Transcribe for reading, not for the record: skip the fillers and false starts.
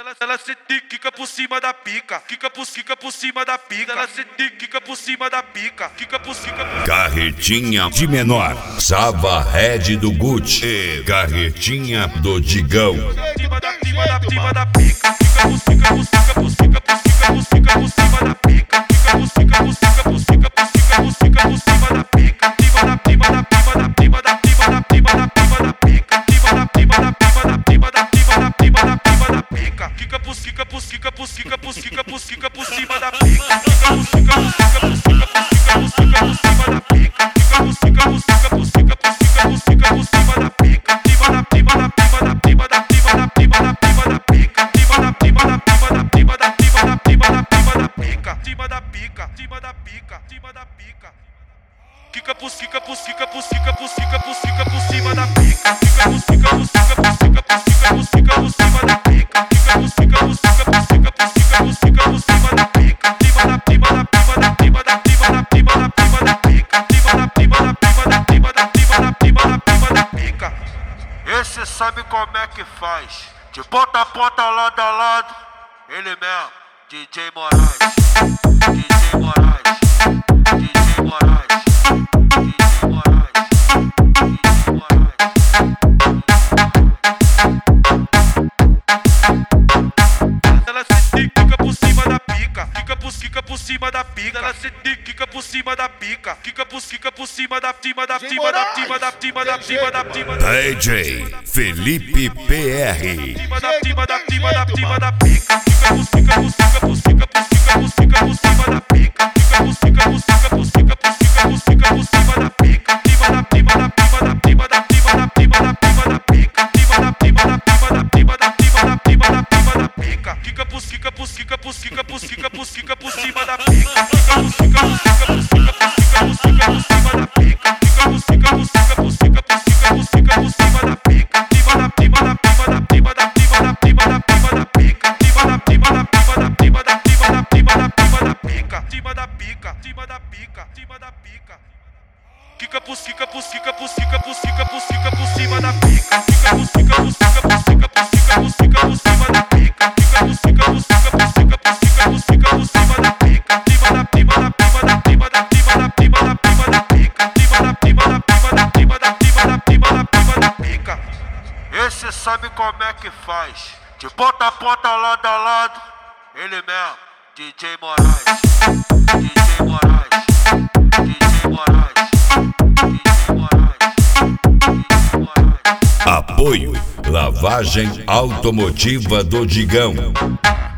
Ela se quica por cima da pica, quica por cima da pica. Ela se quica por cima da pica, quica por cima. Carretinha de menor, Sava Red do Gucci e Carretinha do Digão. Cima da pica, quica por cima da pica, quica por cima da pica, Esse sabe como é que faz, de ponta a ponta, lado a lado. Ele mesmo, DJ Moraes, DJ Moraes, DJ Moraes, DJ Moraes, DJ Moraes. Ela se quica por cima da pica, quica por cima da pica. Ela se quica por cima da pica, quica por cima da DJ Felipe PR. Cima da pica, quica por cima da pica, quica por cima da pica, Esse sabe como é que faz, de ponta a ponta, lado a lado. Ele mesmo, DJ Moraes, DJ Moraes, DJ Moraes, DJ Moraes, DJ Moraes. Apoio Lavagem Automotiva do Digão.